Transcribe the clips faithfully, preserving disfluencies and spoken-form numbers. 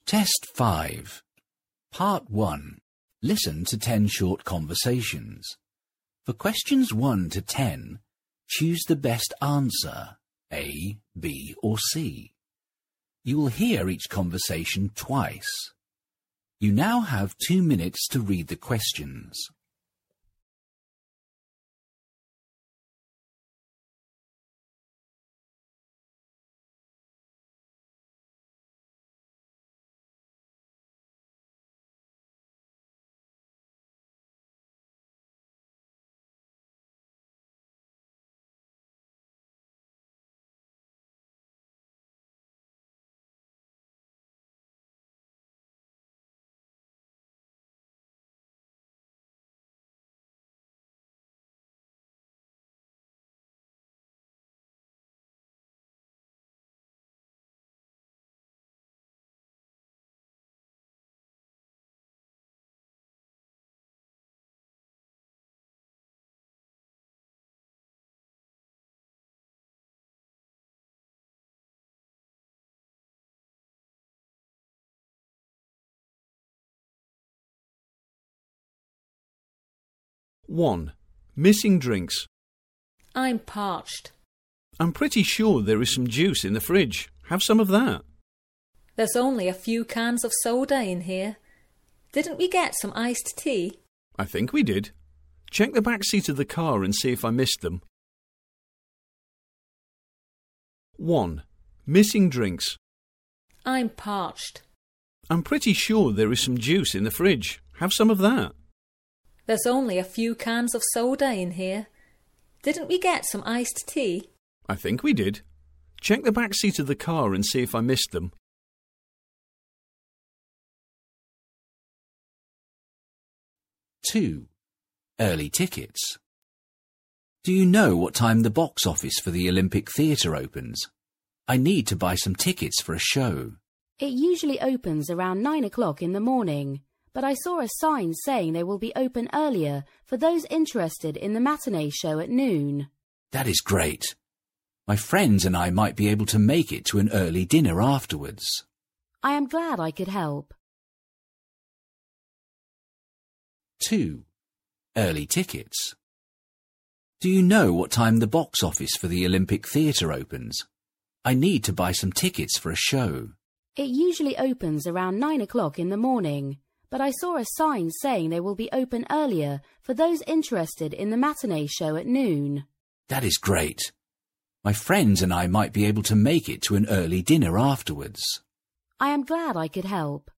Test five. Part one. Listen to ten short conversations. For questions one to ten, choose the best answer, A, B or C. You will hear each conversation twice. You now have two minutes to read the questions. one. Missing drinks. I'm parched. I'm pretty sure there is some juice in the fridge. Have some of that. There's only a few cans of soda in here. Didn't we get some iced tea? I think we did. Check the back seat of the car and see if I missed them. one. Missing drinks. I'm parched. I'm pretty sure there is some juice in the fridge. Have some of that. There's only a few cans of soda in here. Didn't we get some iced tea? I think we did. Check the back seat of the car and see if I missed them. two. Early tickets. Do you know what time the box office for the Olympic Theatre opens? I need to buy some tickets for a show. It usually opens around nine o'clock in the morning, but I saw a sign saying they will be open earlier for those interested in the matinee show at noon. That is great. My friends and I might be able to make it to an early dinner afterwards. I am glad I could help. two. Early tickets. Do you know what time the box office for the Olympic Theatre opens? I need to buy some tickets for a show. It usually opens around nine o'clock in the morning, but I saw a sign saying they will be open earlier for those interested in the matinee show at noon. That is great. My friends and I might be able to make it to an early dinner afterwards. I am glad I could help.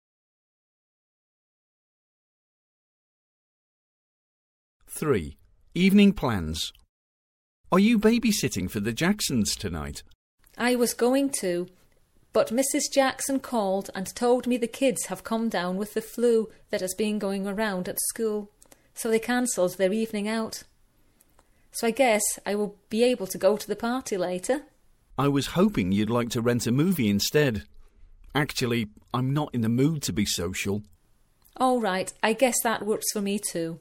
three. Evening plans. Are you babysitting for the Jacksons tonight? I was going to, but Missus Jackson called and told me the kids have come down with the flu that has been going around at school, so they cancelled their evening out. So I guess I will be able to go to the party later. I was hoping you'd like to rent a movie instead. Actually, I'm not in the mood to be social. All right, I guess that works for me too.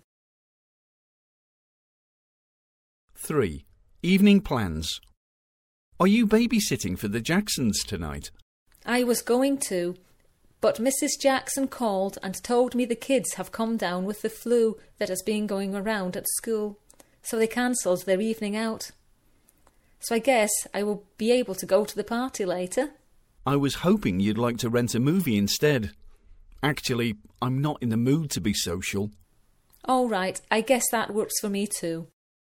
three. Evening plans. Are you babysitting for the Jacksons tonight? I was going to, but Missus Jackson called and told me the kids have come down with the flu that has been going around at school, so they cancelled their evening out. So I guess I will be able to go to the party later. I was hoping you'd like to rent a movie instead. Actually, I'm not in the mood to be social. All right, I guess that works for me too.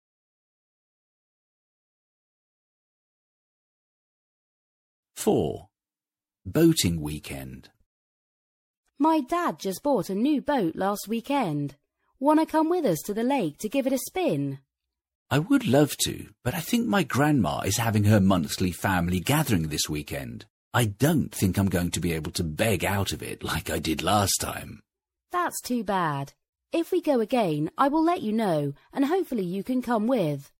four. Boating weekend. My dad just bought a new boat last weekend. Wanna come with us to the lake to give it a spin? I would love to, but I think my grandma is having her monthly family gathering this weekend. I don't think I'm going to be able to beg out of it like I did last time. That's too bad. If we go again, I will let you know, and hopefully you can come with.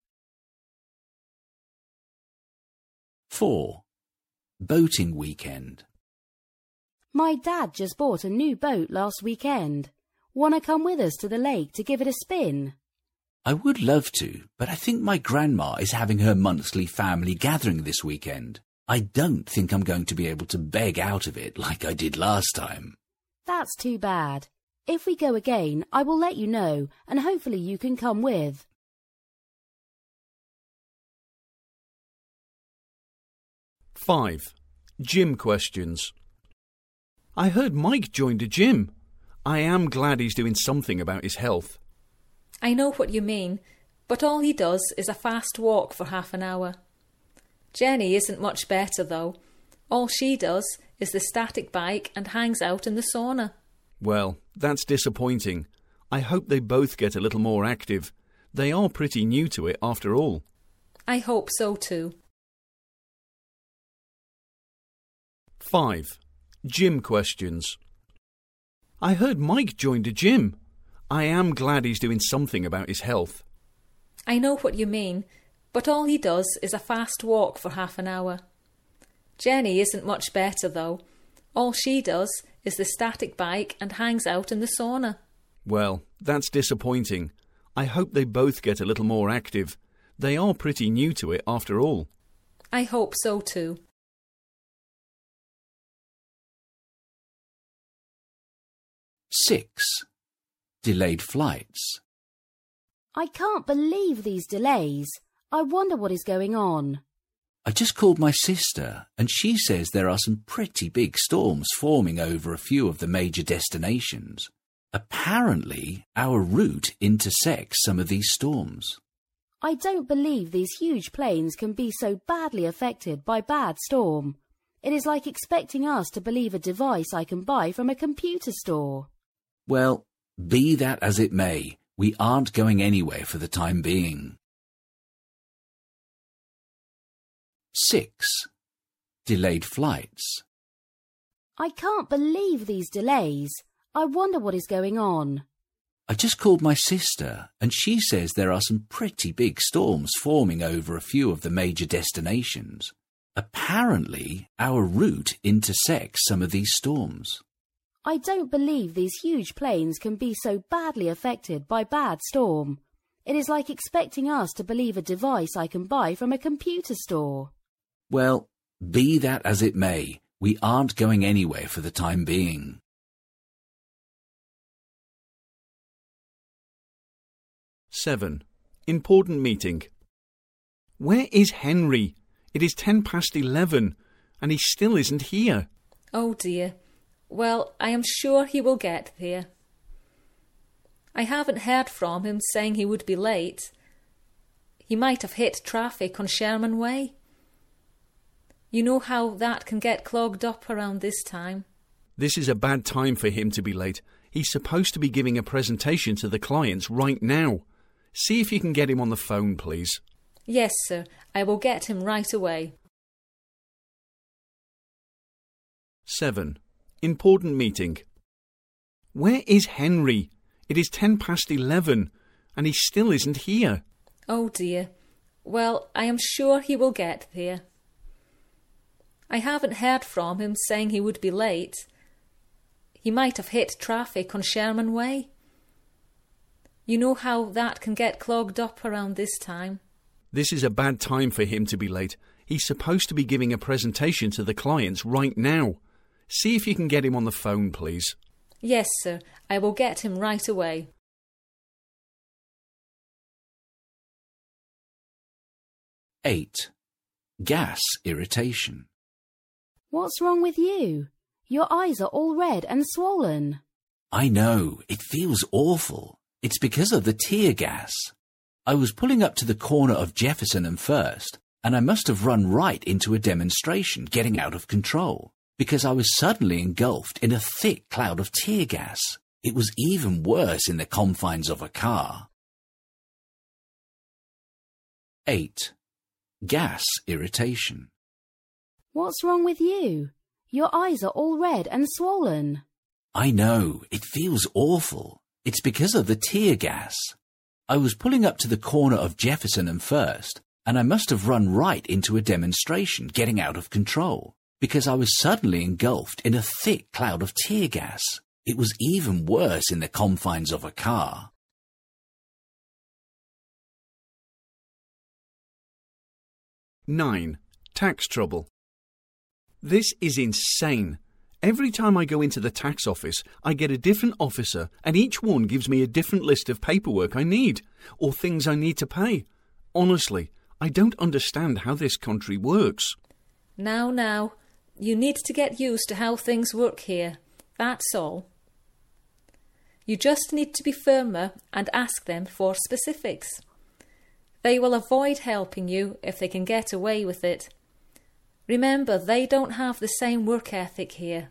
four. Boating weekend. My dad just bought a new boat last weekend. Wanna come with us to the lake to give it a spin? I would love to, but I think my grandma is having her monthly family gathering this weekend. I don't think I'm going to be able to beg out of it like I did last time. That's too bad. If we go again, I will let you know, and hopefully you can come with. five. Gym questions. I heard Mike joined a gym. I am glad he's doing something about his health. I know what you mean, but all he does is a fast walk for half an hour. Jenny isn't much better, though. All she does is the static bike and hangs out in the sauna. Well, that's disappointing. I hope they both get a little more active. They are pretty new to it after all. I hope so too. five. Gym questions. I heard Mike joined a gym. I am glad he's doing something about his health. I know what you mean, but all he does is a fast walk for half an hour. Jenny isn't much better, though. All she does is the static bike and hangs out in the sauna. Well, that's disappointing. I hope they both get a little more active. They are pretty new to it after all. I hope so too. six. Delayed flights. I can't believe these delays. I wonder what is going on. I just called my sister, and she says there are some pretty big storms forming over a few of the major destinations. Apparently, our route intersects some of these storms. I don't believe these huge planes can be so badly affected by bad storm. It is like expecting us to believe a device I can buy from a computer store. Well, be that as it may, we aren't going anywhere for the time being. six. Delayed flights. I can't believe these delays. I wonder what is going on. I just called my sister, and she says there are some pretty big storms forming over a few of the major destinations. Apparently, our route intersects some of these storms. I don't believe these huge planes can be so badly affected by bad storm. It is like expecting us to believe a device I can buy from a computer store. Well, be that as it may, we aren't going anywhere for the time being. seven. Important meeting. Where is Henry? It is ten past eleven, and he still isn't here. Oh dear. Well, I am sure he will get here. I haven't heard from him saying he would be late. He might have hit traffic on Sherman Way. You know how that can get clogged up around this time. This is a bad time for him to be late. He's supposed to be giving a presentation to the clients right now. See if you can get him on the phone, please. Yes, sir. I will get him right away. seven. Important meeting. Where is Henry? It is ten past eleven, and he still isn't here. Oh dear. Well, I am sure he will get here. I haven't heard from him saying he would be late. He might have hit traffic on Sherman Way. You know how that can get clogged up around this time. This is a bad time for him to be late. He's supposed to be giving a presentation to the clients right now. See if you can get him on the phone, please. Yes, sir. I will get him right away. eight. Gas irritation. What's wrong with you? Your eyes are all red and swollen. I know, it feels awful. It's because of the tear gas. I was pulling up to the corner of Jefferson and First, and I must have run right into a demonstration getting out of control, because I was suddenly engulfed in a thick cloud of tear gas. It was even worse in the confines of a car. eight. Gas irritation. What's wrong with you? Your eyes are all red and swollen. I know, it feels awful. It's because of the tear gas. I was pulling up to the corner of Jefferson and First, and I must have run right into a demonstration getting out of control, because I was suddenly engulfed in a thick cloud of tear gas. It was even worse in the confines of a car. nine. Tax trouble. This is insane. Every time I go into the tax office, I get a different officer and each one gives me a different list of paperwork I need, or things I need to pay. Honestly, I don't understand how this country works. Now, now, you need to get used to how things work here. That's all. You just need to be firmer and ask them for specifics. They will avoid helping you if they can get away with it. Remember, they don't have the same work ethic here.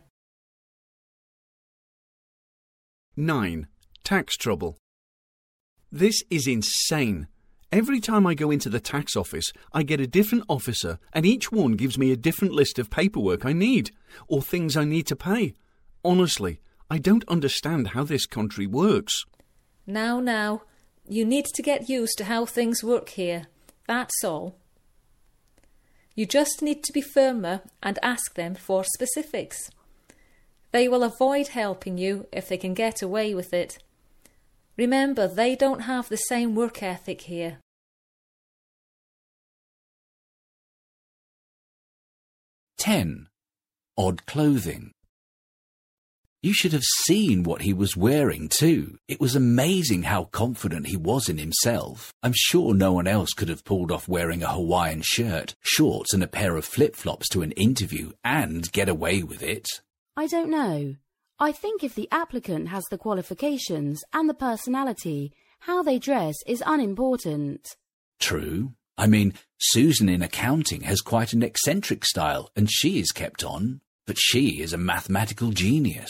nine. Tax trouble. This is insane. Every time I go into the tax office, I get a different officer and each one gives me a different list of paperwork I need, or things I need to pay. Honestly, I don't understand how this country works. Now, now, you need to get used to how things work here. That's all. You just need to be firmer and ask them for specifics. They will avoid helping you if they can get away with it. Remember, they don't have the same work ethic here. ten. Odd clothing. You should have seen what he was wearing too. It was amazing how confident he was in himself. I'm sure no one else could have pulled off wearing a Hawaiian shirt, shorts and a pair of flip-flops to an interview and get away with it. I don't know. I think if the applicant has the qualifications and the personality, how they dress is unimportant. True. I mean, Susan in accounting has quite an eccentric style and she is kept on. But she is a mathematical genius.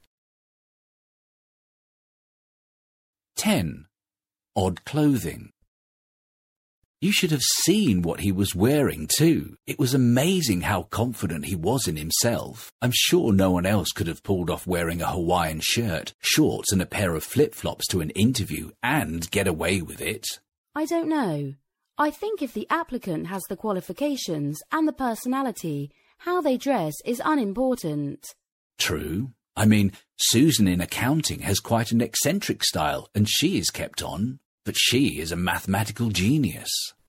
ten. Odd clothing. You should have seen what he was wearing too. It was amazing how confident he was in himself. I'm sure no one else could have pulled off wearing a Hawaiian shirt, shorts and a pair of flip-flops to an interview and get away with it. I don't know. I think if the applicant has the qualifications and the personality, how they dress is unimportant. True. I mean, Susan in accounting has quite an eccentric style and she is kept on. But she is a mathematical genius.